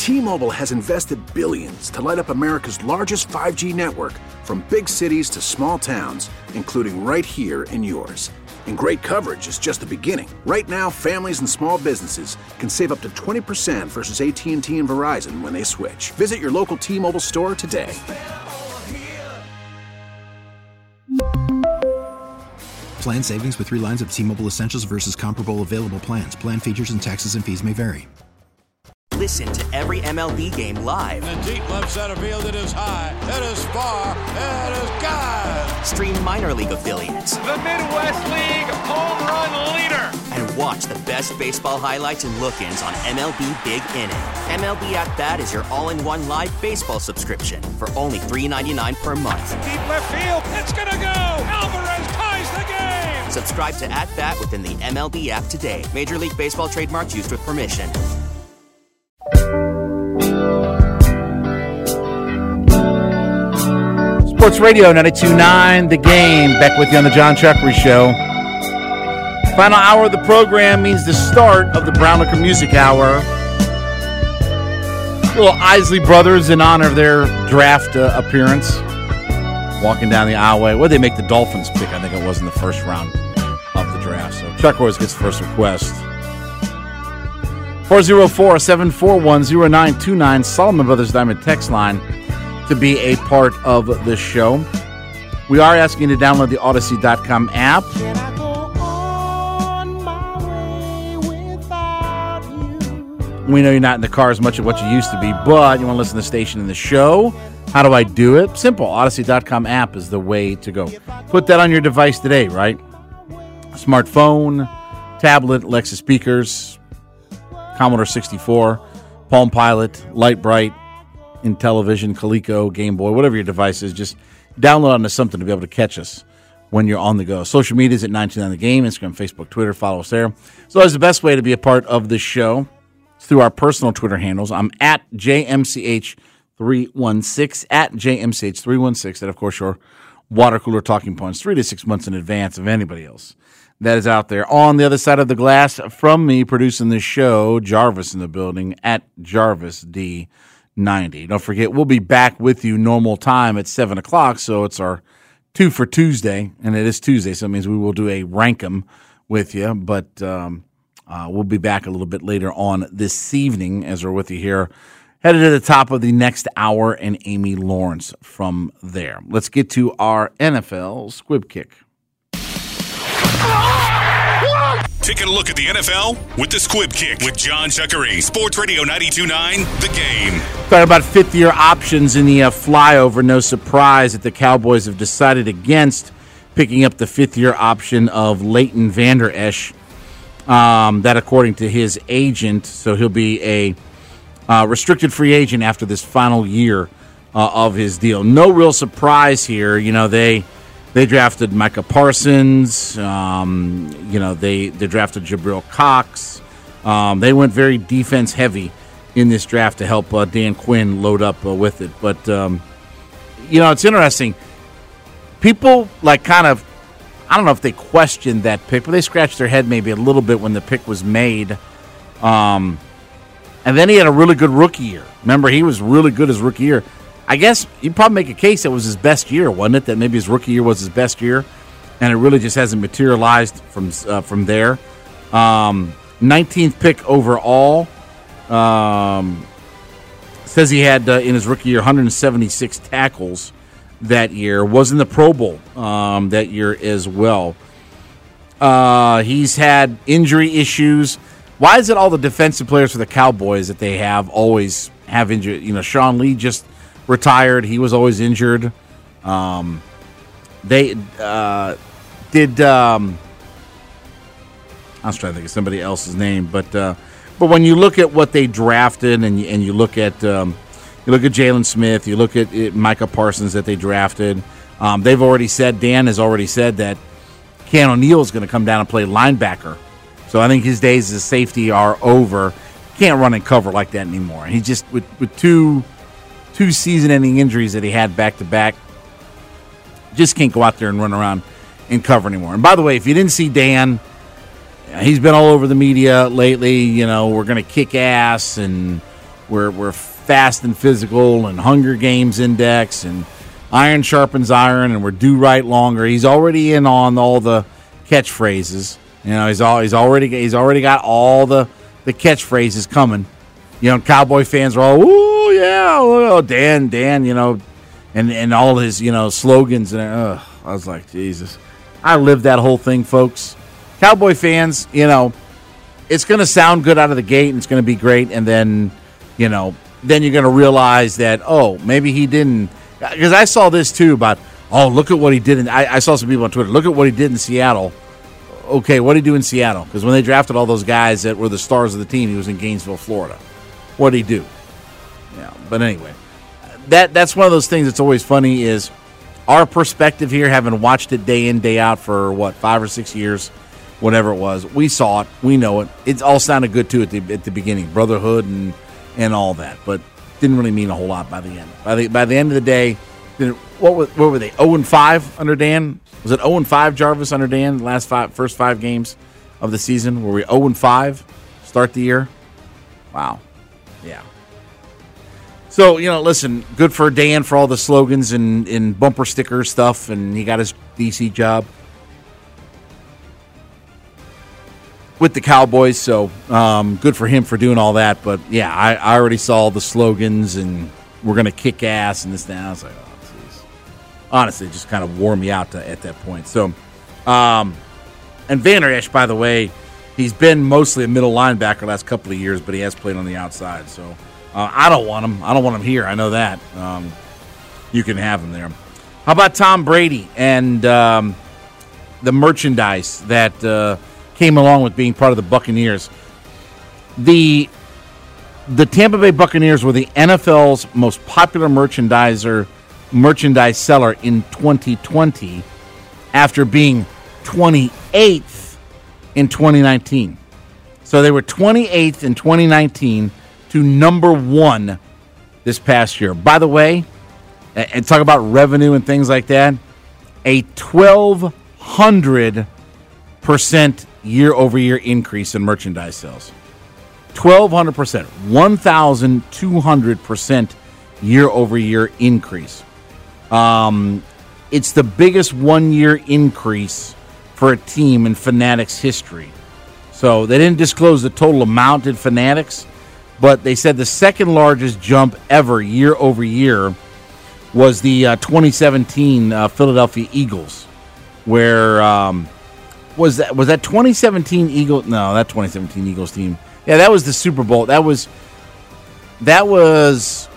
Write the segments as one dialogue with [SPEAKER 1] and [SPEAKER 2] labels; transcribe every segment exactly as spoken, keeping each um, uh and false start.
[SPEAKER 1] T-Mobile has invested billions to light up America's largest five G network, from big cities to small towns, including right here in yours. And great coverage is just the beginning. Right now, families and small businesses can save up to twenty percent versus A T and T and Verizon when they switch. Visit your local T-Mobile store today.
[SPEAKER 2] Plan savings with three lines of T-Mobile Essentials versus comparable available plans. Plan features and taxes and fees may vary.
[SPEAKER 3] Listen to every M L B game live.
[SPEAKER 4] In the deep left center field, it is high, it is far, it is gone.
[SPEAKER 3] Stream minor league affiliates.
[SPEAKER 5] The Midwest League home run leader.
[SPEAKER 3] And watch the best baseball highlights and look-ins on M L B Big Inning. M L B At Bat is your all-in-one live baseball subscription for only three dollars and ninety-nine cents per month.
[SPEAKER 5] Deep left field, it's gonna go. Alvarez ties the game.
[SPEAKER 3] Subscribe to At Bat within the M L B app today. Major League Baseball trademarks used with permission.
[SPEAKER 6] Sports Radio ninety-two point nine, The Game. Back with you on the John Chuckery Show. Final hour of the program means the start of the Brown Liquor Music Hour. Little Isley Brothers in honor of their draft uh, appearance. Walking down the aisleway. What did they make the Dolphins pick? I think it was in the first round of the draft. So Chuck always gets first request. four oh four, seven four one, oh nine two nine, Solomon Brothers Diamond text line to be a part of the show. We are asking you to download the Odyssey dot com app. Can I go on my way without you? We know you're not in the car as much as what you used to be, but you want to listen to the station and the show. How do I do it? Simple. Odyssey dot com app is the way to go. Put that on your device today, right? Smartphone, tablet, Alexa speakers, Commodore sixty-four, Palm Pilot, Light Bright, Intellivision, Coleco, Game Boy, whatever your device is, just download onto something to be able to catch us when you're on the go. Social media is at nine two nine The Game, Instagram, Facebook, Twitter. Follow us there. So that's the best way to be a part of the show. It's through our personal Twitter handles. I'm at J M C H three one six, at J M C H three one six. And, of course, your water cooler talking points three to six months in advance of anybody else that is out there. On the other side of the glass from me producing this show, Jarvis in the building, at Jarvis D ninety. Don't forget, we'll be back with you normal time at seven o'clock, so it's our two for Tuesday, and it is Tuesday, so it means we will do a Rankum with you, but um, uh, we'll be back a little bit later on this evening as we're with you here, headed to the top of the next hour, and Amy Lawrence from there. Let's get to our N F L Squib Kick.
[SPEAKER 7] Taking a look at the N F L with the Squib Kick with John Chuckery. Sports Radio ninety-two point nine, The Game.
[SPEAKER 6] Talking about fifth-year options in the uh, flyover. No surprise that the Cowboys have decided against picking up the fifth-year option of Leighton Vander Esch. Um, that, according to his agent, so he'll be a uh, restricted free agent after this final year uh, of his deal. No real surprise here. You know, they... They drafted Micah Parsons. Um, you know, they, they drafted Jabril Cox. Um, they went very defense heavy in this draft to help uh, Dan Quinn load up uh, with it. But, um, you know, it's interesting. People, like, kind of, I don't know if they questioned that pick, but they scratched their head maybe a little bit when the pick was made. Um, and then he had a really good rookie year. Remember, he was really good his rookie year. I guess you'd probably make a case that was his best year, wasn't it? That maybe his rookie year was his best year, and it really just hasn't materialized from uh, from there. Um, nineteenth pick overall. Um, says he had, uh, in his rookie year, one hundred seventy-six tackles that year. Was in the Pro Bowl um, that year as well. Uh, he's had injury issues. Why is it all the defensive players for the Cowboys that they have always have injury? You know, Sean Lee just retired. He was always injured. Um, they uh, did. Um, I was trying to think of somebody else's name, but uh, but when you look at what they drafted, and you, and you look at um, you look at Jalen Smith, you look at it, Micah Parsons that they drafted. Um, they've already said, Dan has already said that Keanu O'Neal is going to come down and play linebacker. So I think his days as a safety are over. Can't run and cover like that anymore. He just with with two. Two season-ending injuries that he had back-to-back. Just can't go out there and run around and cover anymore. And by the way, if you didn't see Dan, he's been all over the media lately. You know, we're going to kick ass, and we're we're fast and physical and Hunger Games index and iron sharpens iron and we're do right longer. He's already in on all the catchphrases. You know, he's all he's already he's already got all the, the catchphrases coming. You know, Cowboy fans are all, ooh, yeah, oh, Dan, Dan, you know, and, and all his, you know, slogans. And uh, I was like, Jesus. I lived that whole thing, folks. Cowboy fans, you know, it's going to sound good out of the gate and it's going to be great. And then, you know, then you're going to realize that, oh, maybe he didn't. Because I saw this, too, about, oh, look at what he did. In, I, I saw some people on Twitter, look at what he did in Seattle. Okay, what did he do in Seattle? Because when they drafted all those guys that were the stars of the team, he was in Gainesville, Florida. What did he do? Yeah, but anyway, that that's one of those things that's always funny is our perspective here, having watched it day in, day out for, what, five or six years, whatever it was. We saw it. We know it. It all sounded good, too, at the at the beginning, brotherhood and, and all that, but didn't really mean a whole lot by the end. By the by the end of the day, what were, what were they, oh and five under Dan? Was it oh and five, Jarvis, under Dan, the last five, first five games of the season? Were we oh and five start the year? Wow. Yeah. So, you know, listen, good for Dan for all the slogans and, and bumper sticker stuff, and he got his D C job with the Cowboys, so um, good for him for doing all that. But, yeah, I, I already saw the slogans, and we're going to kick ass and this and that. I was like, oh, jeez. Honestly, it just kind of wore me out to, at that point. So, um, and Vander Esch, by the way, he's been mostly a middle linebacker the last couple of years, but he has played on the outside. So uh, I don't want him. I don't want him here. I know that. Um, you can have him there. How about Tom Brady and um, the merchandise that uh, came along with being part of the Buccaneers? The the Tampa Bay Buccaneers were the N F L's most popular merchandiser merchandise seller in twenty twenty after being twenty-eighth in twenty nineteen. So they were twenty-eighth in twenty nineteen to number one this past year. By the way, and talk about revenue and things like that, a twelve hundred percent year-over-year increase in merchandise sales. twelve hundred percent. one thousand two hundred percent year-over-year increase. Um, it's the biggest one-year increase for a team in Fanatics history. So they didn't disclose the total amount in Fanatics, but they said the second largest jump ever year over year was the uh, twenty seventeen uh, Philadelphia Eagles, where um, was that was that twenty seventeen Eagles? No, that twenty seventeen Eagles team. Yeah, that was the Super Bowl. That was that was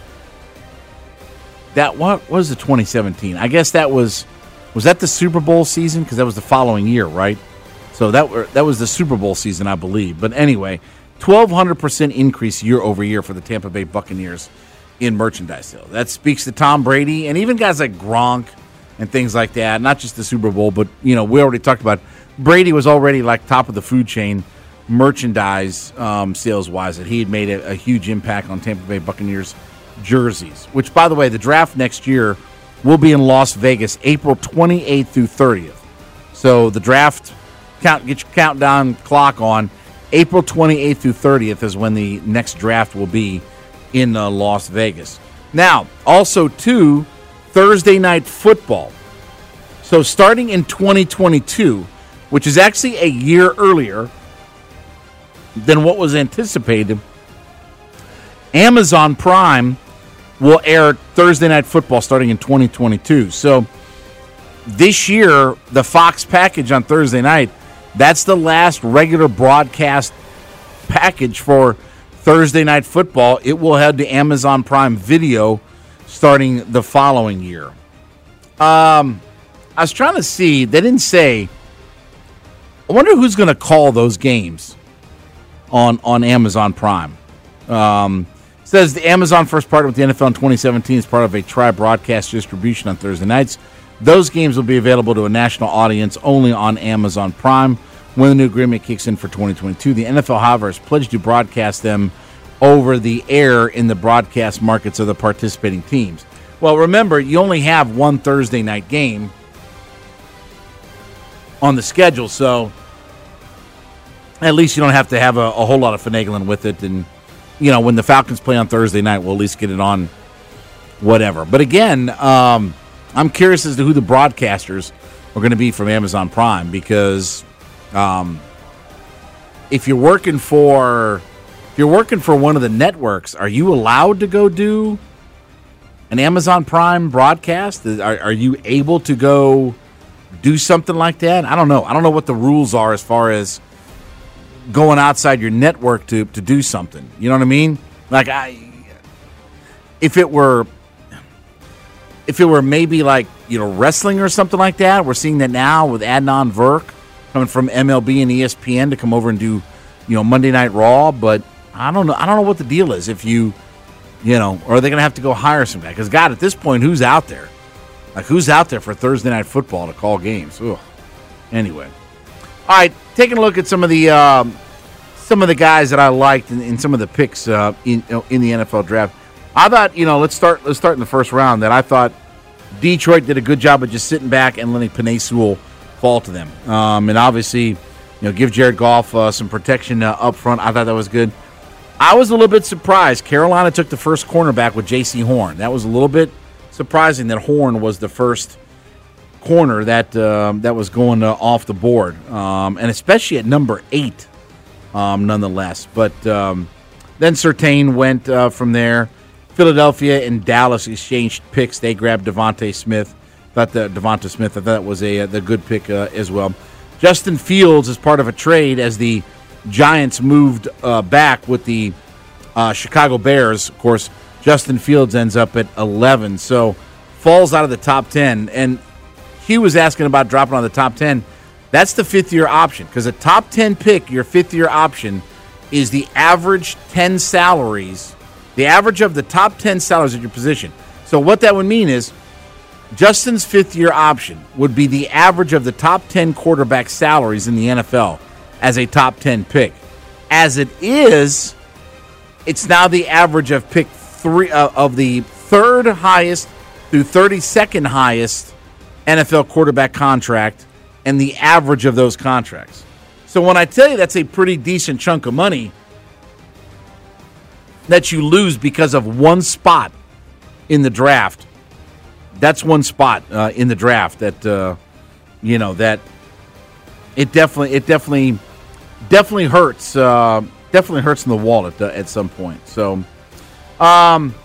[SPEAKER 6] that what was the twenty seventeen? I guess that was. Was that the Super Bowl season? Because that was the following year, right? So that were, that was the Super Bowl season, I believe. But anyway, twelve hundred percent increase year over year for the Tampa Bay Buccaneers in merchandise sales. That speaks to Tom Brady and even guys like Gronk and things like that. Not just the Super Bowl, but, you know, we already talked about Brady was already like top of the food chain merchandise um, sales-wise, that he had made a, a huge impact on Tampa Bay Buccaneers jerseys, which, by the way, the draft next year will be in Las Vegas, April twenty-eighth through thirtieth. So the draft, count, get your countdown clock on. April twenty-eighth through thirtieth is when the next draft will be in uh, Las Vegas. Now, also, too, Thursday Night Football. So starting in twenty twenty-two, which is actually a year earlier than what was anticipated, Amazon Prime will air Thursday Night Football starting in twenty twenty-two. So this year, the Fox package on Thursday night, that's the last regular broadcast package for Thursday Night Football. It will head to Amazon Prime Video starting the following year. Um, I was trying to see. They didn't say. I wonder who's going to call those games on, on Amazon Prime. Um Says the Amazon first partnered with the N F L in twenty seventeen as part of a tri-broadcast distribution on Thursday nights. Those games will be available to a national audience only on Amazon Prime when the new agreement kicks in for twenty twenty-two. The N F L, however, has pledged to broadcast them over the air in the broadcast markets of the participating teams. Well, remember, you only have one Thursday night game on the schedule, so at least you don't have to have a, a whole lot of finagling with it and you know, when the Falcons play on Thursday night, we'll at least get it on whatever. But again, um, I'm curious as to who the broadcasters are going to be from Amazon Prime, because um, if you're working for if you're working for one of the networks, are you allowed to go do an Amazon Prime broadcast? Are, are you able to go do something like that? I don't know. I don't know what the rules are as far as going outside your network to, to do something. You know what I mean? Like, I, if it were, if it were maybe like, you know, wrestling or something like that, we're seeing that now with Adnan Virk coming from M L B and E S P N to come over and do, you know, Monday Night Raw. But I don't know. I don't know what the deal is. If you, you know, or are they going to have to go hire some guy? Because God, at this point, who's out there? Like, who's out there for Thursday Night Football to call games? Ugh. Anyway. All right, taking a look at some of the um, some of the guys that I liked in, in some of the picks uh, in in the N F L draft. I thought, you know, let's start let's start in the first round. That I thought Detroit did a good job of just sitting back and letting Penei Sewell fall to them, um, and obviously, you know, give Jared Goff uh, some protection uh, up front. I thought that was good. I was a little bit surprised. Carolina took the first cornerback with J C Horn. That was a little bit surprising that Horn was the first corner that um, that was going uh, off the board, um, and especially at number eight, um, nonetheless. But um, then Surtain went uh, from there. Philadelphia and Dallas exchanged picks. They grabbed Devontae Smith. Thought that Devontae Smith, I thought that was a the good pick uh, as well. Justin Fields is part of a trade as the Giants moved uh, back with the uh, Chicago Bears. Of course, Justin Fields ends up at eleven, so falls out of the top ten. And Hugh was asking about dropping on the top ten. That's the fifth-year option, because a top ten pick, your fifth-year option, is the average ten salaries, the average of the top ten salaries at your position. So what that would mean is Justin's fifth-year option would be the average of the top ten quarterback salaries in the N F L as a top ten pick. As it is, it's now the average of pick three uh, of the third highest through thirty-second highest N F L quarterback contract and the average of those contracts. So when I tell you that's a pretty decent chunk of money that you lose because of one spot in the draft, that's one spot uh, in the draft that uh, you know that it definitely it definitely definitely hurts uh, definitely hurts in the wallet uh, at some point. So, um,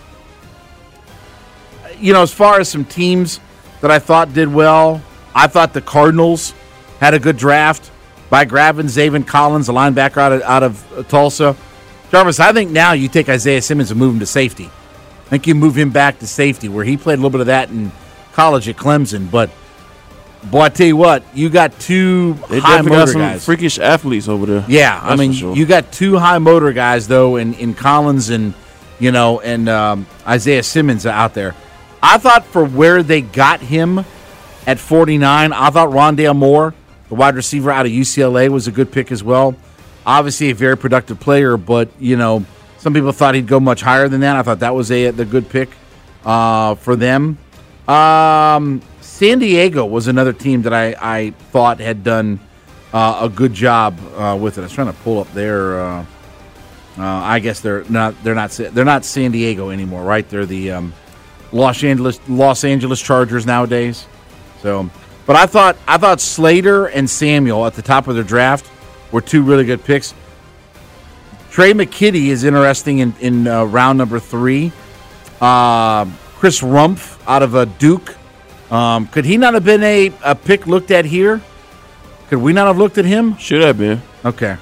[SPEAKER 6] you know, as far as some teams that I thought did well, I thought the Cardinals had a good draft by grabbing Zaven Collins, a linebacker out of, out of Tulsa. Jarvis, I think now you take Isaiah Simmons and move him to safety. I think you move him back to safety, where he played a little bit of that in college at Clemson. But, boy, I tell you what, you got two
[SPEAKER 8] they
[SPEAKER 6] high motor
[SPEAKER 8] got some
[SPEAKER 6] guys.
[SPEAKER 8] Freakish athletes over there.
[SPEAKER 6] Yeah,
[SPEAKER 8] That's
[SPEAKER 6] I mean,
[SPEAKER 8] sure.
[SPEAKER 6] you got two high motor guys, though, in, in Collins and, you know, and um, Isaiah Simmons out there. I thought for where they got him at forty-nine, I thought Rondale Moore, the wide receiver out of U C L A, was a good pick as well. Obviously a very productive player, but, you know, some people thought he'd go much higher than that. I thought that was a the good pick uh, for them. Um, San Diego was another team that I, I thought had done uh, a good job uh, with it. I was trying to pull up their. Uh, uh, I guess they're not. They're not. They're not San Diego anymore, right? They're the um, Los Angeles Los Angeles Chargers nowadays. So, but I thought I thought Slater and Samuel at the top of their draft were two really good picks. Trey McKitty is interesting in, in uh, round number three. Uh, Chris Rumpf out of uh, Duke. Um, could he not have been a, a pick looked at here? Could we not have looked at him?
[SPEAKER 8] Should have been.
[SPEAKER 6] Okay.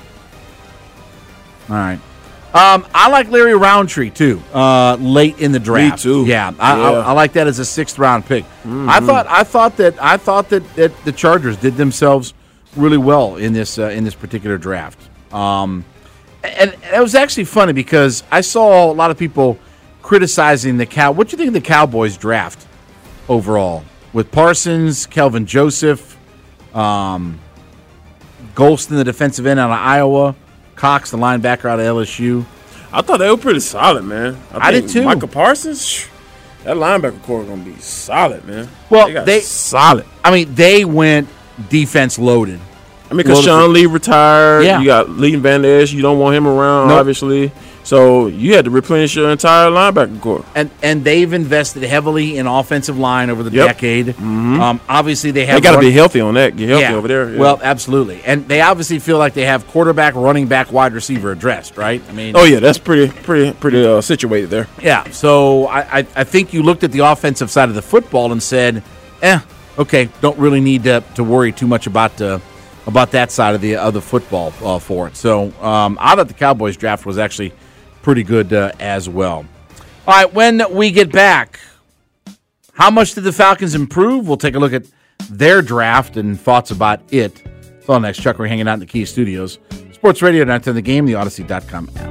[SPEAKER 6] All right. Um, I like Larry Roundtree, too, uh, late in the draft.
[SPEAKER 8] Me too.
[SPEAKER 6] Yeah, I,
[SPEAKER 8] yeah.
[SPEAKER 6] I, I like that as a sixth round pick.
[SPEAKER 8] Mm-hmm.
[SPEAKER 6] I thought I thought that I thought that, that the Chargers did themselves really well in this uh, in this particular draft. Um, and, and it was actually funny because I saw a lot of people criticizing the Cow. What do you think of the Cowboys draft overall with Parsons, Kelvin Joseph, um, Golston, the defensive end out of Iowa, Cox, the linebacker out of L S U?
[SPEAKER 8] I thought they were pretty solid, man. I,
[SPEAKER 6] I
[SPEAKER 8] think
[SPEAKER 6] did too.
[SPEAKER 8] Michael Parsons, that linebacker core is going to be solid, man.
[SPEAKER 6] Well,
[SPEAKER 8] they, got
[SPEAKER 6] they
[SPEAKER 8] solid.
[SPEAKER 6] I mean, they went defense loaded.
[SPEAKER 8] I mean, because Sean Lee retired.
[SPEAKER 6] Yeah.
[SPEAKER 8] You got Leighton Van Der Esch. You don't want him around,
[SPEAKER 6] Nope.
[SPEAKER 8] obviously. So you had to replenish your entire linebacker core.
[SPEAKER 6] And and they've invested heavily in offensive line over the
[SPEAKER 8] Yep.
[SPEAKER 6] decade.
[SPEAKER 8] Mm-hmm.
[SPEAKER 6] Um, obviously, they have
[SPEAKER 8] They got to
[SPEAKER 6] run-
[SPEAKER 8] be healthy on that. Get healthy
[SPEAKER 6] yeah.
[SPEAKER 8] over there. Yeah.
[SPEAKER 6] Well, absolutely. And they obviously feel like they have quarterback, running back, wide receiver addressed, right? I mean,
[SPEAKER 8] oh yeah, that's pretty, pretty, pretty uh, situated there.
[SPEAKER 6] yeah. So I, I, I think you looked at the offensive side of the football and said, eh, okay, don't really need to, to worry too much about uh, about that side of the of the football uh, for it. So um, I thought the Cowboys draft was actually pretty good uh, as well. All right, when we get back, how much did the Falcons improve? We'll take a look at their draft and thoughts about it. It's all next. Chuck, we're hanging out in the Key Studios. Sports Radio nine ten The Game, the Odyssey dot com app.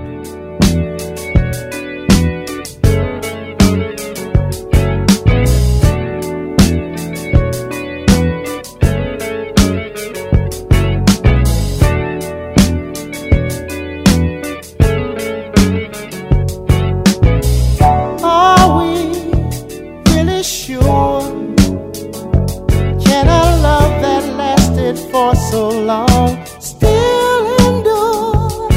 [SPEAKER 9] For so long, still endure.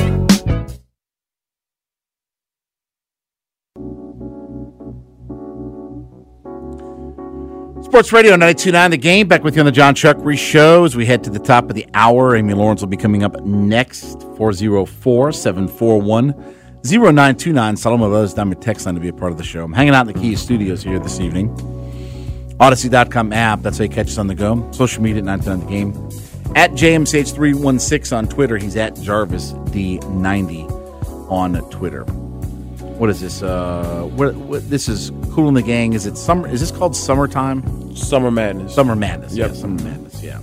[SPEAKER 6] Sports Radio ninety-two point nine The Game, back with you on the John Chuck Reese Show as we head to the top of the hour. Amy Lawrence will be coming up next. four oh four, seven four one, oh nine two nine. Solomon Brothers down my text line to be a part of the show. I'm hanging out in the Key Studios here this evening. Odyssey dot com app, that's how you catch us on the go. Social media at nine ten The Game. At J M C H three one six on Twitter. He's at Jarvis D ninety on Twitter. What is this? Uh, what, what, this is Cool in the Gang. Is it summer? Is this called Summertime?
[SPEAKER 8] Summer Madness.
[SPEAKER 6] Summer Madness.
[SPEAKER 8] Yep.
[SPEAKER 6] Yeah, Summer Madness. Yeah.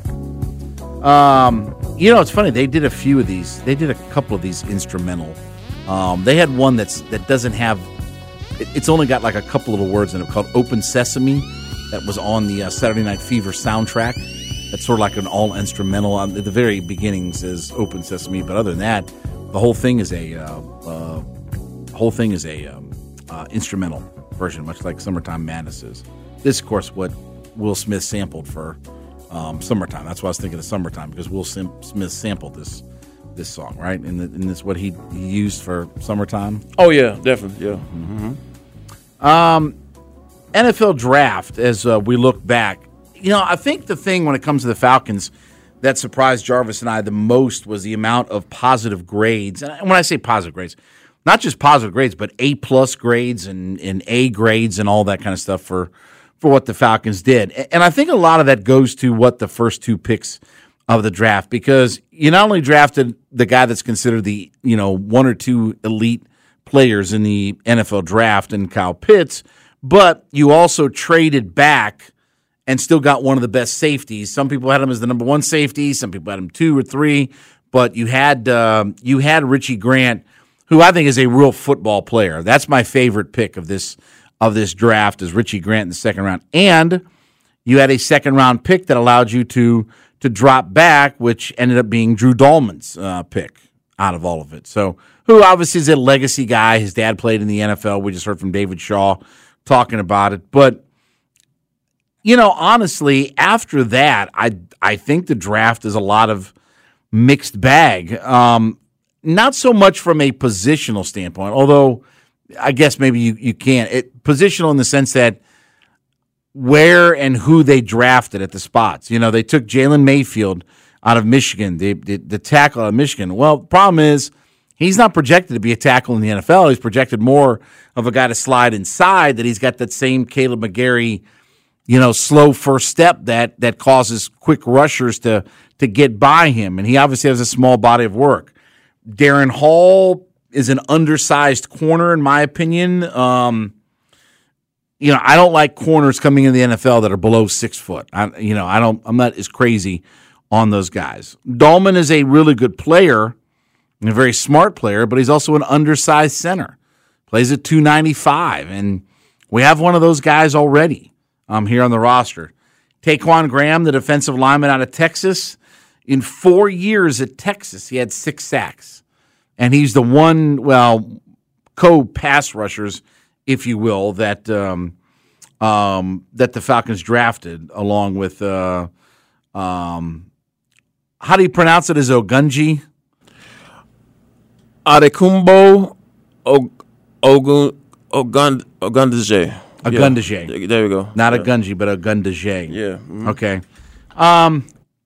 [SPEAKER 6] Um, you know, it's funny. They did a few of these. They did a couple of these instrumental. Um, they had one that's that doesn't have. It, it's only got like a couple little words in it called "Open Sesame." That was on the uh, Saturday Night Fever soundtrack. That's sort of like an all instrumental. Um, at the very beginning says "Open Sesame," but other than that, the whole thing is a uh, uh, whole thing is a um, uh, instrumental version, much like "Summertime Madness" is. This, of course, what Will Smith sampled for um, "Summertime." That's why I was thinking of "Summertime" because Will Sim- Smith sampled this this song, right? And, the, and this what he, he used for "Summertime."
[SPEAKER 8] Oh yeah, definitely. Yeah. Mm-hmm.
[SPEAKER 6] Um, N F L draft. As uh, we look back. You know, I think the thing when it comes to the Falcons that surprised Jarvis and I the most was the amount of positive grades. And when I say positive grades, not just positive grades, but A-plus grades and, and A grades and all that kind of stuff for, for what the Falcons did. And I think a lot of that goes to what the first two picks of the draft, because you not only drafted the guy that's considered the, you know, one or two elite players in the N F L draft in Kyle Pitts, but you also traded back and still got one of the best safeties. Some people had him as the number one safety. Some people had him two or three. But you had um, you had Richie Grant, who I think is a real football player. That's my favorite pick of this of this draft is Richie Grant in the second round. And you had a second round pick that allowed you to to drop back, which ended up being Drew Dahlman's uh, pick out of all of it. So who obviously is a legacy guy. His dad played in the N F L. We just heard from David Shaw talking about it. But you know, honestly, after that, I I think the draft is a lot of mixed bag. Um, not so much from a positional standpoint, although I guess maybe you, you can't. It, positional in the sense that where and who they drafted at the spots. You know, they took Jalen Mayfield out of Michigan, the, the, the tackle out of Michigan. Well, the problem is he's not projected to be a tackle in the N F L. He's projected more of a guy to slide inside, that he's got that same Caleb McGarry, you know, slow first step that that causes quick rushers to to get by him. And he obviously has a small body of work. Darren Hall is an undersized corner, in my opinion. Um, you know, I don't like corners coming in the N F L that are below six foot. I, you know, I don't. I'm not as crazy on those guys. Dahlman is a really good player and a very smart player, but he's also an undersized center. Plays at two ninety-five, and we have one of those guys already. Um, here on the roster. Taquan Graham, the defensive lineman out of Texas. In four years at Texas, he had six sacks. And he's the one, well, co-pass rushers, if you will, that um, um, that the Falcons drafted along with, uh, um, how do you pronounce it? Is Ogunji?
[SPEAKER 8] Adekumbo Ogun Ogun Ogundeje.
[SPEAKER 6] A
[SPEAKER 8] yeah.
[SPEAKER 6] Gundeje.
[SPEAKER 8] There we go.
[SPEAKER 6] Not
[SPEAKER 8] yeah.
[SPEAKER 6] a Gunji, but a Gundeje.
[SPEAKER 8] Yeah. Mm-hmm.
[SPEAKER 6] Okay. Um,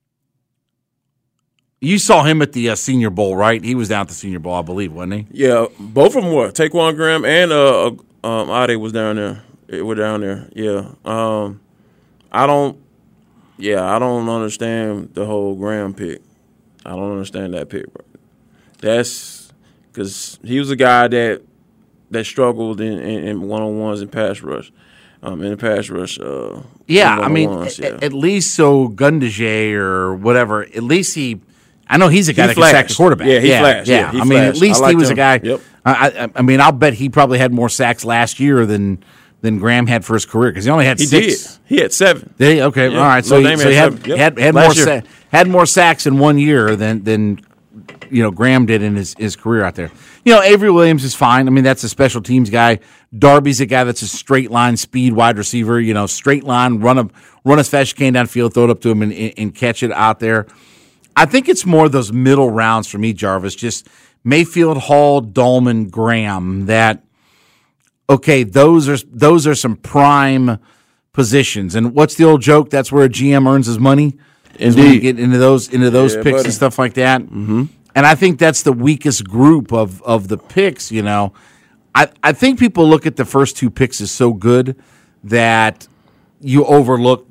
[SPEAKER 6] you saw him at the uh, Senior Bowl, right? He was down at the Senior Bowl, I believe, wasn't he?
[SPEAKER 8] Yeah, both of them were. Taquan Graham and uh, um, Ade was down there. It were down there. Yeah. Um, I don't. Yeah, I don't understand the whole Graham pick. I don't understand that pick, bro. That's because he was a guy that that struggled in, in, in one-on-ones and pass rush. Um, in the pass rush. Uh,
[SPEAKER 6] yeah, I mean,
[SPEAKER 8] yeah.
[SPEAKER 6] at, at least so Gundeje or whatever, at least he – I know he's a guy
[SPEAKER 8] he
[SPEAKER 6] that can sack the quarterback.
[SPEAKER 8] Yeah, he
[SPEAKER 6] yeah,
[SPEAKER 8] flashed.
[SPEAKER 6] Yeah,
[SPEAKER 8] yeah he
[SPEAKER 6] I mean,
[SPEAKER 8] flashed.
[SPEAKER 6] at least he was
[SPEAKER 8] him.
[SPEAKER 6] a guy
[SPEAKER 8] Yep.
[SPEAKER 6] – I, I, I mean, I'll bet he probably had more sacks last year than than Graham had for his career because he only had
[SPEAKER 8] he
[SPEAKER 6] six.
[SPEAKER 8] Did. He had seven.
[SPEAKER 6] Did he? Okay,
[SPEAKER 8] yeah.
[SPEAKER 6] all right. So, he, so he had,
[SPEAKER 8] yep.
[SPEAKER 6] had, had, more sa- had more sacks in one year than than – you know, Graham did in his, his career out there. You know, Avery Williams is fine. I mean, that's a special teams guy. Darby's a guy that's a straight line speed wide receiver. You know, straight line, run a, run as fast as you can downfield, throw it up to him and, and catch it out there. I think it's more those middle rounds for me, Jarvis, just Mayfield, Hall, Dolman, Graham, that, okay, those are those are some prime positions. And what's the old joke? That's where a G M earns his money. Is when you get into those into those yeah, picks buddy. and stuff like that.
[SPEAKER 8] Mm-hmm.
[SPEAKER 6] And I think that's the weakest group of, of the picks, you know. I, I think people look at the first two picks as so good that you overlook.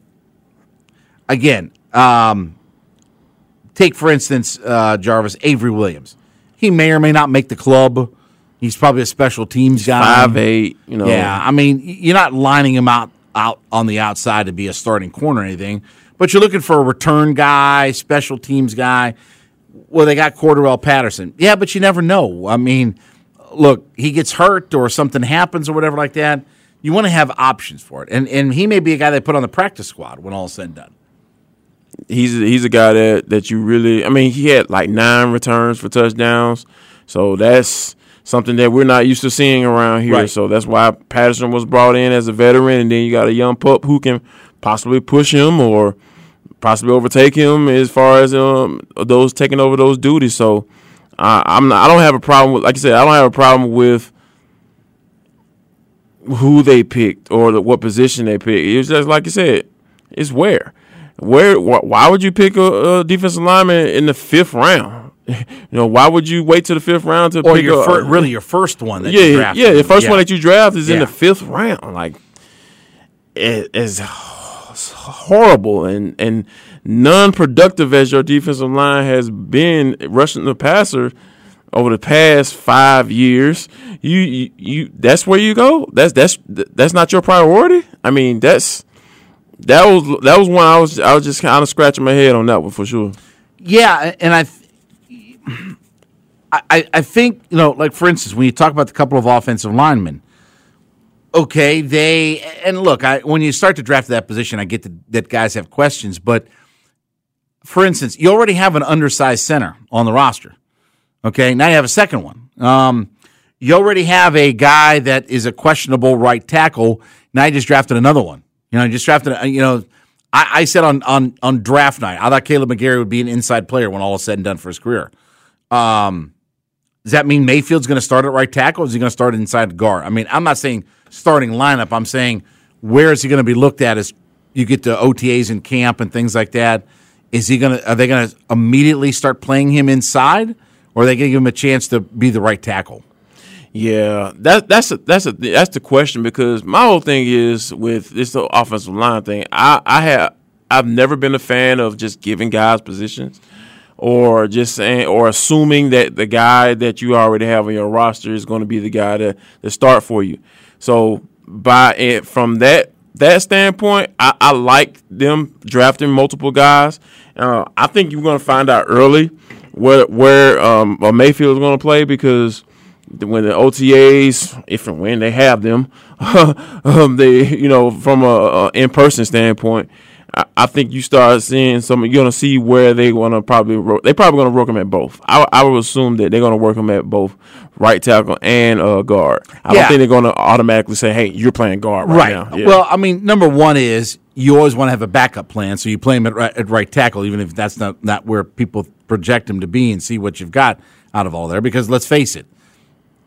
[SPEAKER 6] Again, um, take, for instance, uh, Jarvis, Avery Williams. He may or may not make the club. He's probably a special teams guy.
[SPEAKER 8] five eight, you know.
[SPEAKER 6] Yeah, I mean, you're not lining him out, out on the outside to be a starting corner or anything, but you're looking for a return guy, special teams guy. Well, they got Cordarrelle Patterson. Yeah, but you never know. I mean, look, he gets hurt or something happens or whatever like that. You want to have options for it. And and he may be a guy they put on the practice squad when all is said and done.
[SPEAKER 8] He's he's a guy that, that you really – I mean, he had like nine returns for touchdowns. So that's something that we're not used to seeing around here.
[SPEAKER 6] Right.
[SPEAKER 8] So that's why Patterson was brought in as a veteran, and then you got a young pup who can possibly push him or – possibly overtake him as far as um, those taking over those duties. So uh, I'm not, I don't have a problem with, like I said, I don't have a problem with who they picked or the, what position they picked. It's just like you said, it's where, where. Wh- why would you pick a, a defensive lineman in the fifth round? You know, why would you wait to the fifth round to
[SPEAKER 6] or
[SPEAKER 8] pick
[SPEAKER 6] your
[SPEAKER 8] a,
[SPEAKER 6] fir- really your first one? That
[SPEAKER 8] yeah,
[SPEAKER 6] you drafted.
[SPEAKER 8] yeah, the first
[SPEAKER 6] yeah.
[SPEAKER 8] one that you draft is
[SPEAKER 6] yeah.
[SPEAKER 8] in the fifth round. Like it is. Horrible and, and non-productive as your defensive line has been rushing the passer over the past five years. You, you you that's where you go. That's that's that's not your priority. I mean, that's that was that was one I was I was just kind of scratching my head on that one for sure.
[SPEAKER 6] Yeah, and I, I I think you know, like for instance, when you talk about the couple of offensive linemen. Okay, they and look. I, when you start to draft that position, I get the, that guys have questions. But for instance, you already have an undersized center on the roster. Okay, now you have a second one. Um, you already have a guy that is a questionable right tackle. Now you just drafted another one. You know, you just drafted. You know, I, I said on, on on draft night, I thought Caleb McGarry would be an inside player when all is said and done for his career. Um, does that mean Mayfield's going to start at right tackle? Or is he going to start inside guard? I mean, I'm not saying starting lineup. I'm saying where is he going to be looked at as you get to O T As in camp and things like that? Is he going to? Are they going to immediately start playing him inside, or are they going to give him a chance to be the right tackle?
[SPEAKER 8] Yeah, that that's a, that's a, that's the question because my whole thing is with this offensive line thing. I I have I've never been a fan of just giving guys positions. Or just saying, or assuming that the guy that you already have on your roster is going to be the guy to, to start for you. So, by it from that that standpoint, I, I like them drafting multiple guys. Uh, I think you're going to find out early where where um, Mayfield is going to play because when the O T As, if and when they have them, um, they you know from a, a in-person standpoint. I think you start seeing some. You're gonna see where they want to probably. They probably gonna work them at both. I, I would assume that they're gonna work them at both right tackle and uh, guard. I
[SPEAKER 6] yeah.
[SPEAKER 8] don't think they're gonna automatically say, "Hey, you're playing guard right, right. now." Yeah.
[SPEAKER 6] Well, I mean, number one is you always want to have a backup plan, so you play him at right, at right tackle, even if that's not not where people project him to be, and see what you've got out of all there. Because let's face it,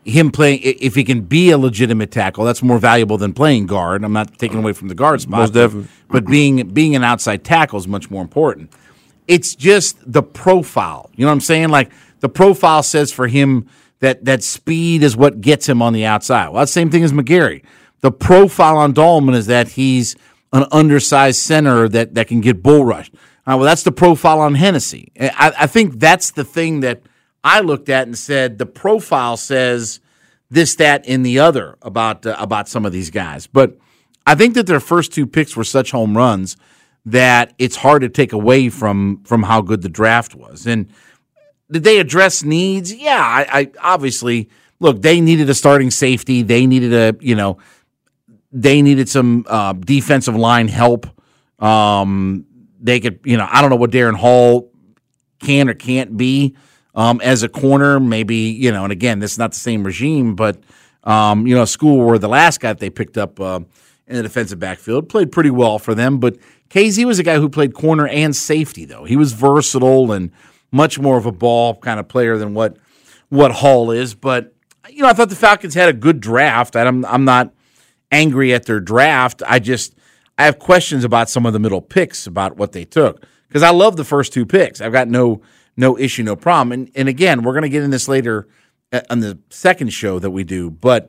[SPEAKER 6] him playing, if he can be a legitimate tackle, that's more valuable than playing guard. I'm not taking away from the guard spot.
[SPEAKER 8] Most definitely.
[SPEAKER 6] But being being an outside tackle is much more important. It's just the profile. You know what I'm saying? Like, the profile says for him that, that speed is what gets him on the outside. Well, that's the same thing as McGarry. The profile on Dahlman is that he's an undersized center that, that can get bull rushed. Uh, well, that's the profile on Hennessy. I, I think that's the thing that I looked at and said the profile says this, that, and the other about uh, about some of these guys. But I think that their first two picks were such home runs that it's hard to take away from from how good the draft was. And did they address needs? Yeah, I, I obviously look. They needed a starting safety. They needed a you know, they needed some uh, defensive line help. Um, they could you know I don't know what Darren Hall can or can't be. Um, as a corner, maybe, you know, and again, this is not the same regime, but, um, you know, School where the last guy that they picked up uh, in the defensive backfield played pretty well for them. But K Z was a guy who played corner and safety, though. He was versatile and much more of a ball kind of player than what what Hall is. But, you know, I thought the Falcons had a good draft. I'm, I'm not angry at their draft. I just I have questions about some of the middle picks, about what they took. Because I love the first two picks. I've got no... No issue, no problem. And and again, we're going to get in this later on the second show that we do. But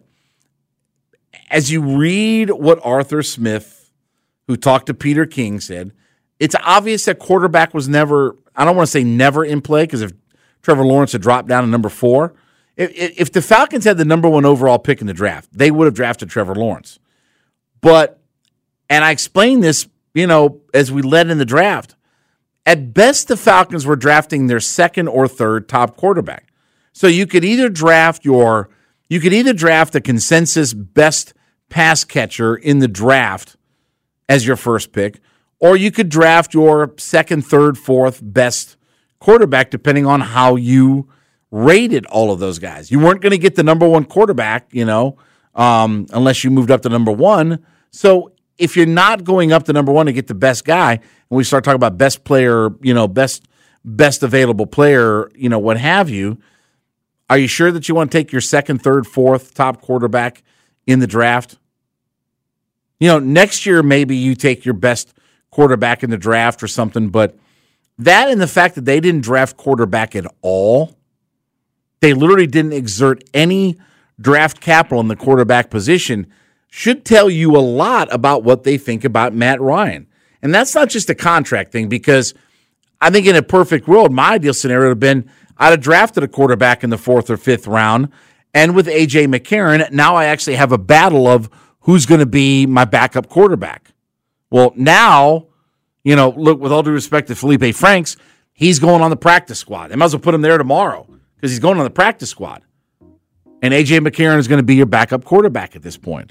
[SPEAKER 6] as you read what Arthur Smith, who talked to Peter King, said, it's obvious that quarterback was never, I don't want to say never in play, because if Trevor Lawrence had dropped down to number four, if, if the Falcons had the number one overall pick in the draft, they would have drafted Trevor Lawrence. But, and I explained this, you know, as we led in the draft, at best, the Falcons were drafting their second or third top quarterback. So you could either draft your, you could either draft a consensus best pass catcher in the draft as your first pick, or you could draft your second, third, fourth best quarterback, depending on how you rated all of those guys. You weren't going to get the number one quarterback, you know, um, unless you moved up to number one. So if you're not going up to number one to get the best guy, and we start talking about best player, you know, best best available player, you know, what have you, are you sure that you want to take your second, third, fourth top quarterback in the draft? You know, next year maybe you take your best quarterback in the draft or something, but that and the fact that they didn't draft quarterback at all, they literally didn't exert any draft capital in the quarterback position, should tell you a lot about what they think about Matt Ryan. And that's not just a contract thing, because I think in a perfect world, my ideal scenario would have been I'd have drafted a quarterback in the fourth or fifth round, and with A J McCarron, now I actually have a battle of who's going to be my backup quarterback. Well, now, you know, look, with all due respect to Felipe Franks, he's going on the practice squad. They might as well put him there tomorrow because he's going on the practice squad. And A J McCarron is going to be your backup quarterback at this point.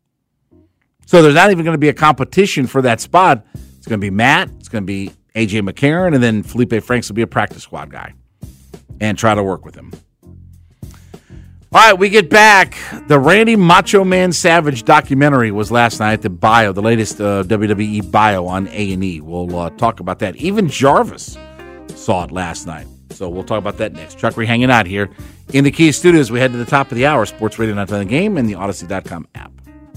[SPEAKER 6] So there's not even going to be a competition for that spot. It's going to be Matt, it's going to be A J McCarron, and then Felipe Franks will be a practice squad guy and try to work with him. All right, we get back. The Randy Macho Man Savage documentary was last night, the bio, the latest uh, W W E bio on A and E. We'll uh, talk about that. Even Jarvis saw it last night. So we'll talk about that next. Chuck, we're hanging out here in the Kia Studios. We head to the top of the hour, Sports Radio nine ten The Game and the Odyssey dot com app.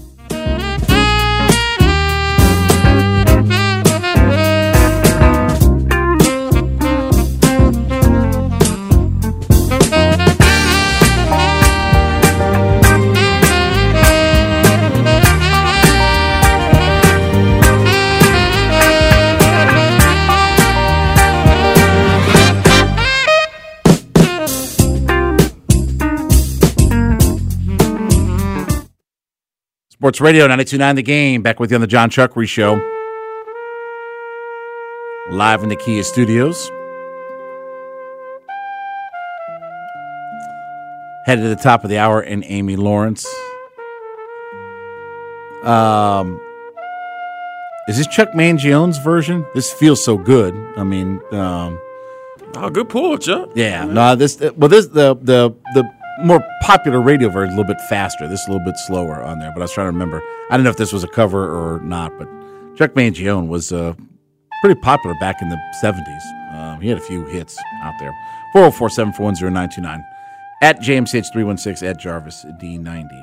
[SPEAKER 6] Sports Radio ninety-two point nine The Game, back with you on the John Chuckery Show. Live in the Kia Studios. Headed to the top of the hour in Amy Lawrence. Um, is this Chuck Mangione's version? This feels so good. I mean, um,
[SPEAKER 8] oh, good pull, Chuck.
[SPEAKER 6] Yeah, no, this well, this the the the. more popular radio version, a little bit faster. This is a little bit slower on there, but I was trying to remember. I don't know if this was a cover or not, but Chuck Mangione was uh, pretty popular back in the seventies. Um, he had a few hits out there. four oh four, seven four one, oh nine two nine At J M C H three one six, at Jarvis D ninety.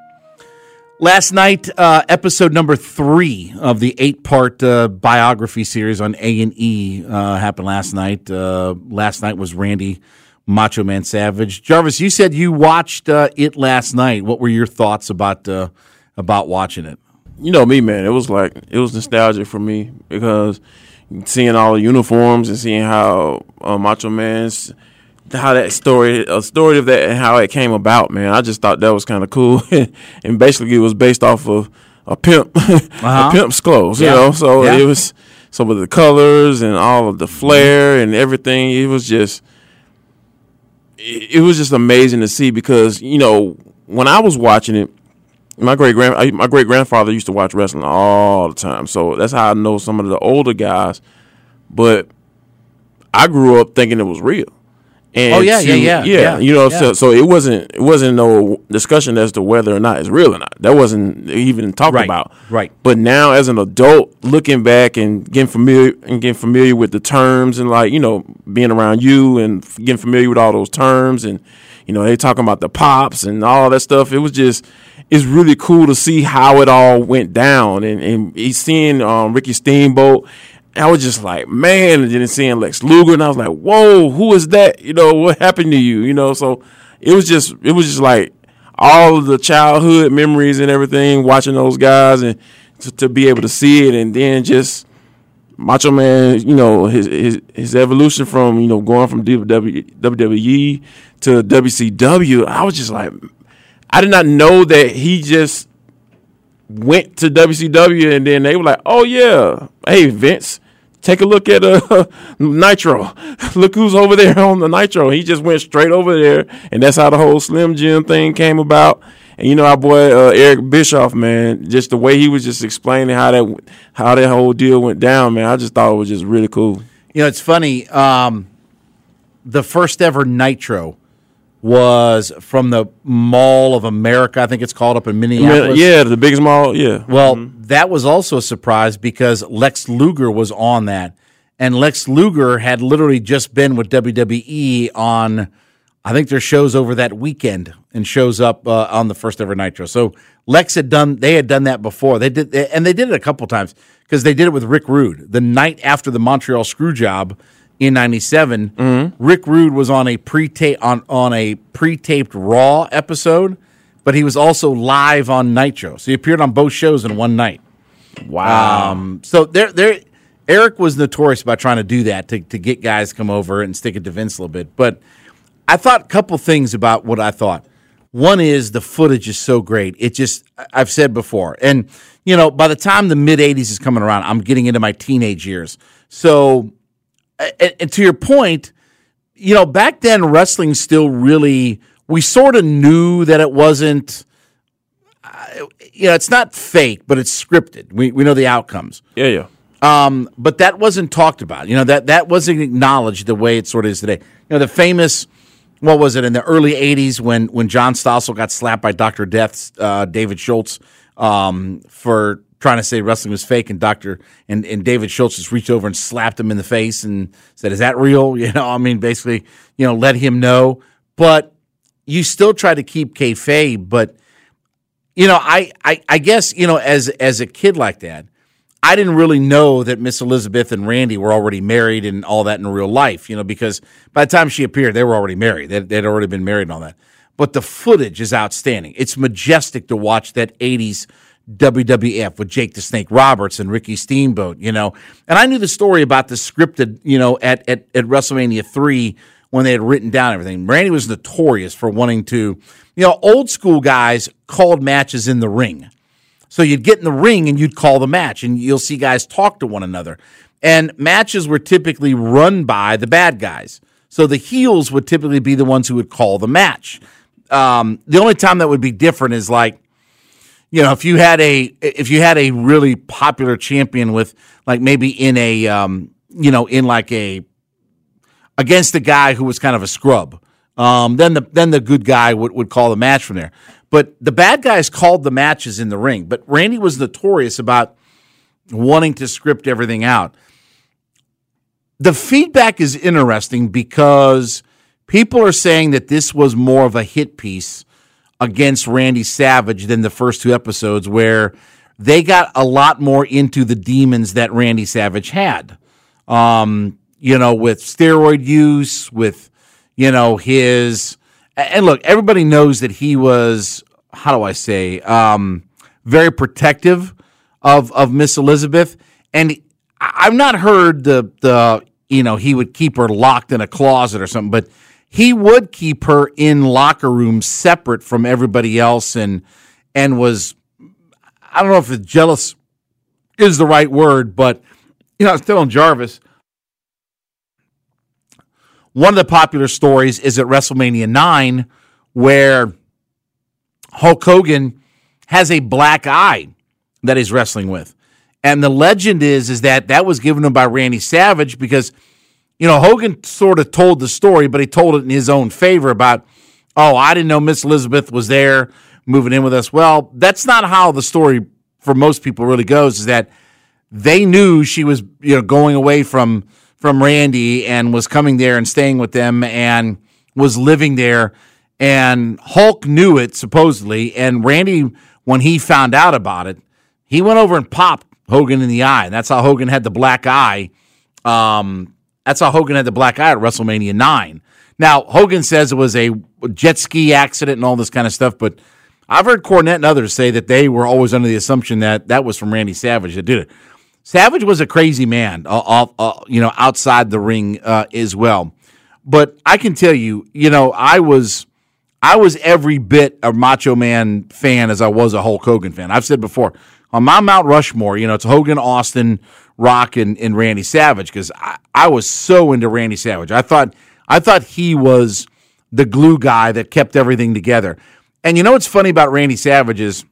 [SPEAKER 6] Last night, uh, episode number three of the eight-part uh, biography series on A and E uh, happened last night. Uh, last night was Randy Macho Man Savage. Jarvis, you said you watched uh, it last night. What were your thoughts about uh, about watching it?
[SPEAKER 8] You know me, man. It was like it was nostalgic for me because seeing all the uniforms and seeing how uh, Macho Man's how that story, a story of that and how it came about, man. I just thought that was kind of cool. And basically it was based off of a pimp, uh-huh. a pimp's clothes, yeah. you know. So yeah. it was some of the colors and all of the flair and everything. It was just, it, it was just amazing to see because, you know, when I was watching it, my great grand, my great grandfather used to watch wrestling all the time. So that's how I know some of the older guys. But I grew up thinking it was real. And
[SPEAKER 6] oh yeah,
[SPEAKER 8] to,
[SPEAKER 6] yeah, yeah,
[SPEAKER 8] yeah,
[SPEAKER 6] yeah.
[SPEAKER 8] You know,
[SPEAKER 6] yeah.
[SPEAKER 8] so so it wasn't it wasn't no discussion as to whether or not it's real or not. That wasn't even talked
[SPEAKER 6] right.
[SPEAKER 8] about.
[SPEAKER 6] Right.
[SPEAKER 8] But now, as an adult, looking back and getting familiar and getting familiar with the terms and like you know being around you and getting familiar with all those terms and you know they talking about the pops and all that stuff. It was just it's really cool to see how it all went down and and he's seeing um, Ricky Steamboat. I was just like, man, and then seeing Lex Luger, and I was like, whoa, who is that? You know, what happened to you? You know, so it was just, it was just like all of the childhood memories and everything, watching those guys, and to, to be able to see it, and then just Macho Man, you know, his his his evolution from you know going from W W E to W C W. I was just like, I did not know that he just went to W C W, and then they were like, oh yeah, hey Vince, take a look at uh, Nitro. Look who's over there on the Nitro. He just went straight over there, and that's how the whole Slim Jim thing came about. And you know our boy uh, Eric Bischoff, man, just the way he was just explaining how that how that whole deal went down, man, I just thought it was just really cool.
[SPEAKER 6] You know, it's funny. Um, the first ever Nitro was from the Mall of America, I think it's called, up in Minneapolis.
[SPEAKER 8] Yeah, the biggest mall, yeah.
[SPEAKER 6] Well,
[SPEAKER 8] mm-hmm.
[SPEAKER 6] that was also a surprise because Lex Luger was on that. And Lex Luger had literally just been with W W E on, I think, their shows over that weekend and shows up uh, on the first ever Nitro. So Lex had done, they had done that before. They did, and they did it a couple times because they did it with Rick Rude. The night after the Montreal Screwjob in ninety-seven, mm-hmm. Rick Rude was on a pre-tape on, on a pre-taped Raw episode, but he was also live on Nitro. So he appeared on both shows in one night.
[SPEAKER 8] Wow.
[SPEAKER 6] Um, so there there Eric was notorious about trying to do that to, to get guys to come over and stick it to Vince a little bit. But I thought a couple things about what I thought. One is the footage is so great. It just, I've said before. And, you know, by the time the mid-eighties is coming around, I'm getting into my teenage years. So, and, and to your point, you know, back then wrestling still really, we sort of knew that it wasn't, uh, you know, it's not fake, but it's scripted. We we know the outcomes.
[SPEAKER 8] Yeah, yeah.
[SPEAKER 6] Um, but that wasn't talked about. You know, that, that wasn't acknowledged the way it sort of is today. You know, the famous, what was it, in the early eighties when, when John Stossel got slapped by Doctor Death's uh, David Schultz um, for trying to say wrestling was fake, and Doctor and, and David Schultz just reached over and slapped him in the face and said, "Is that real?" You know, I mean, basically, you know, let him know. But you still try to keep kayfabe. But you know, I, I, I guess you know, as as a kid like that, I didn't really know that Miss Elizabeth and Randy were already married and all that in real life. You know, because by the time she appeared, they were already married. They'd, they'd already been married and all that. But the footage is outstanding. It's majestic to watch that eighties W W F with Jake the Snake Roberts and Ricky Steamboat, you know. And I knew the story about the scripted, you know, at, at, at WrestleMania three when they had written down everything. Randy was notorious for wanting to, you know, old school guys called matches in the ring. So you'd get in the ring and you'd call the match, and you'll see guys talk to one another. And matches were typically run by the bad guys. So the heels would typically be the ones who would call the match. Um, the only time that would be different is like, you know, if you had a if you had a really popular champion with like maybe in a um, you know in like a against a guy who was kind of a scrub, um, then the then the good guy would, would call the match from there. But the bad guys called the matches in the ring. But Randy was notorious about wanting to script everything out. The feedback is interesting because people are saying that this was more of a hit piece against Randy Savage than the first two episodes, where they got a lot more into the demons that Randy Savage had. Um, you know, with steroid use, with, you know, his, and look, everybody knows that he was, how do I say, um, very protective of, of Miss Elizabeth. And I've not heard the, the, you know, he would keep her locked in a closet or something, but he would keep her in locker rooms separate from everybody else, and, and was, I don't know if it's jealous is the right word, but, you know, I was telling Jarvis, one of the popular stories is at WrestleMania nine, where Hulk Hogan has a black eye that he's wrestling with. And the legend is, is that that was given him by Randy Savage because, you know, Hogan sort of told the story, but he told it in his own favor about, oh, I didn't know Miss Elizabeth was there moving in with us. Well, that's not how the story for most people really goes, is that they knew she was, you know, going away from from Randy and was coming there and staying with them and was living there. And Hulk knew it, supposedly. And Randy, when he found out about it, he went over and popped Hogan in the eye. And that's how Hogan had the black eye. Um, that's how Hogan had the black eye at WrestleMania nine. Now, Hogan says it was a jet ski accident and all this kind of stuff, but I've heard Cornette and others say that they were always under the assumption that that was from Randy Savage that did it. Savage was a crazy man, uh, uh, you know, outside the ring uh, as well. But I can tell you, you know, I was I was every bit a Macho Man fan as I was a Hulk Hogan fan. I've said before, on my Mount Rushmore, you know, it's Hogan, Austin, Rock, and, and Randy Savage, because I, I was so into Randy Savage. I thought I thought he was the glue guy that kept everything together. And you know what's funny about Randy Savage is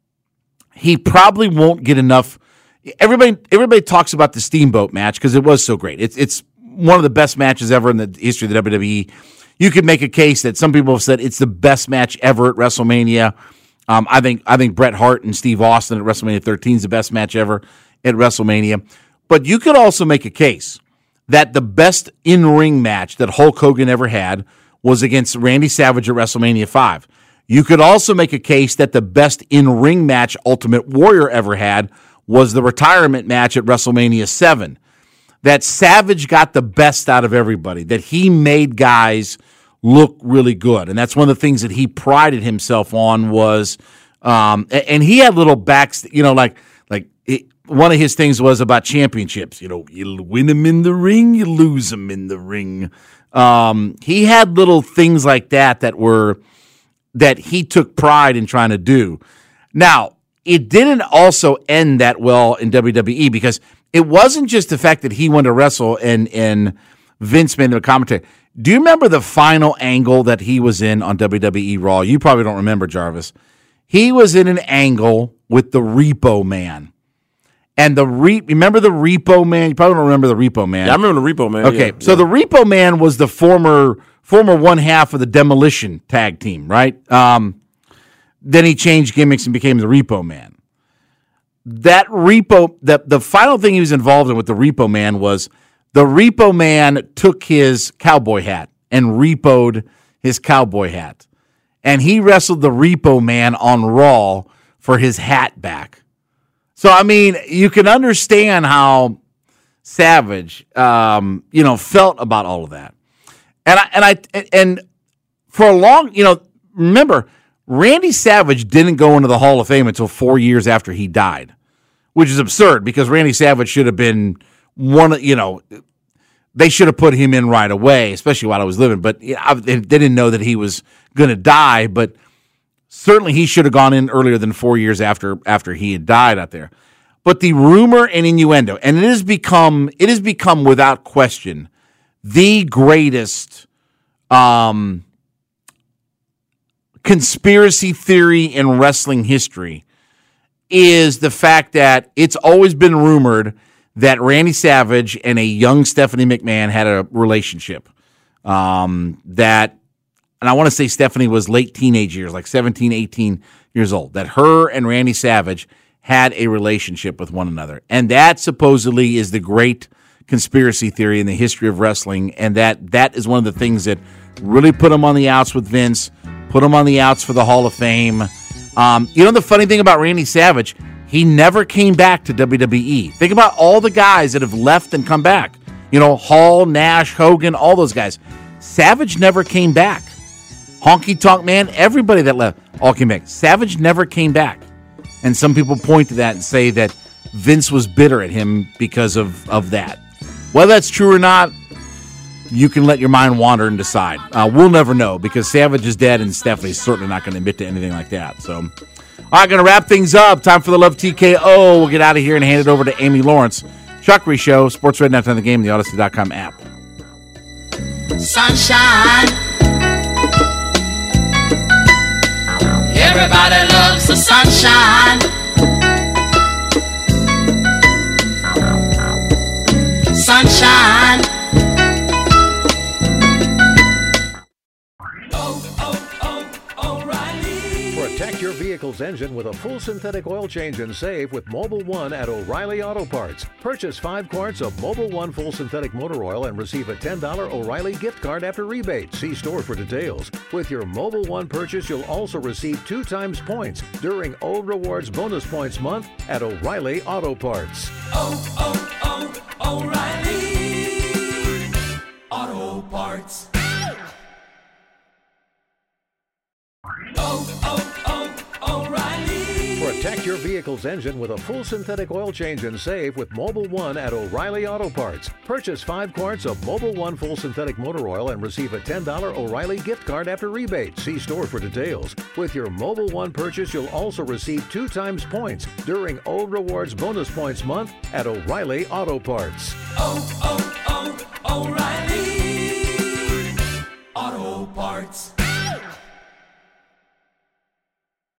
[SPEAKER 6] he probably won't get enough. Everybody everybody talks about the Steamboat match because it was so great. It's it's one of the best matches ever in the history of the W W E. You could make a case that some people have said it's the best match ever at WrestleMania. Um, I think I think Bret Hart and Steve Austin at WrestleMania thirteen is the best match ever at WrestleMania. But you could also make a case that the best in-ring match that Hulk Hogan ever had was against Randy Savage at WrestleMania five. You could also make a case that the best in-ring match Ultimate Warrior ever had was the retirement match at WrestleMania seven. That Savage got the best out of everybody, that he made guys look really good. And that's one of the things that he prided himself on was, um, and he had little backs, you know, like, like it, one of his things was about championships. You know, you win them in the ring, you lose them in the ring. Um, he had little things like that that were, that he took pride in trying to do. Now, it didn't also end that well in W W E because it wasn't just the fact that he wanted to wrestle and, and Vince made him a commentator. Do you remember the final angle that he was in on W W E Raw? You probably don't remember, Jarvis. He was in an angle with the Repo Man. And the re- remember the Repo Man? You probably don't remember the Repo Man.
[SPEAKER 8] Yeah, I remember the Repo Man.
[SPEAKER 6] Okay,
[SPEAKER 8] yeah,
[SPEAKER 6] so
[SPEAKER 8] yeah.
[SPEAKER 6] the Repo Man was the former former one half of the Demolition tag team, right? Um, then he changed gimmicks and became the Repo Man. That Repo, the, the final thing he was involved in with the Repo Man was the Repo Man took his cowboy hat and repoed his cowboy hat. And he wrestled the Repo Man on Raw for his hat back. So, I mean, you can understand how Savage, um, you know, felt about all of that. And I, and I, and for a long, you know, remember, Randy Savage didn't go into the Hall of Fame until four years after he died, which is absurd because Randy Savage should have been one, you know, they should have put him in right away, especially while I was living. But you know, they didn't know that he was going to die, but certainly he should have gone in earlier than four years after after he had died out there. But the rumor and innuendo, and it has become, it has become without question the greatest um, conspiracy theory in wrestling history, is the fact that it's always been rumored that Randy Savage and a young Stephanie McMahon had a relationship. Um, that, and I want to say Stephanie was late teenage years, like seventeen, eighteen years old, that her and Randy Savage had a relationship with one another. And that supposedly is the great conspiracy theory in the history of wrestling, and that that is one of the things that really put him on the outs with Vince, put him on the outs for the Hall of Fame. Um, you know the funny thing about Randy Savage? He never came back to W W E. Think about all the guys that have left and come back. You know, Hall, Nash, Hogan, all those guys. Savage never came back. Honky Tonk Man, everybody that left all came back. Savage never came back. And some people point to that and say that Vince was bitter at him because of, of that. Whether that's true or not, you can let your mind wander and decide. Uh, we'll never know because Savage is dead and Stephanie's certainly not going to admit to anything like that. So, all right, going to wrap things up. Time for the Love T K O. We'll get out of here and hand it over to Amy Lawrence. Chuckery Show, Sports Radio Night on the Game, the Odyssey dot com app.
[SPEAKER 10] Sunshine. Everybody loves the sunshine. Sunshine.
[SPEAKER 11] Protect your vehicle's engine with a full synthetic oil change and save with Mobil one at O'Reilly Auto Parts. Purchase five quarts of Mobil one full synthetic motor oil and receive a ten dollars O'Reilly gift card after rebate. See store for details. With your Mobil one purchase, you'll also receive two times points during Old Rewards Bonus Points Month at O'Reilly Auto Parts.
[SPEAKER 10] Oh, oh, oh, O'Reilly Auto Parts. Oh, oh, oh, O'Reilly.
[SPEAKER 11] Protect your vehicle's engine with a full synthetic oil change and save with Mobil one at O'Reilly Auto Parts. Purchase five quarts of Mobil one full synthetic motor oil and receive a ten dollars O'Reilly gift card after rebate. See store for details. With your Mobil one purchase, you'll also receive two times points during Old Rewards Bonus Points Month at O'Reilly Auto Parts.
[SPEAKER 10] Oh, oh, oh, O'Reilly.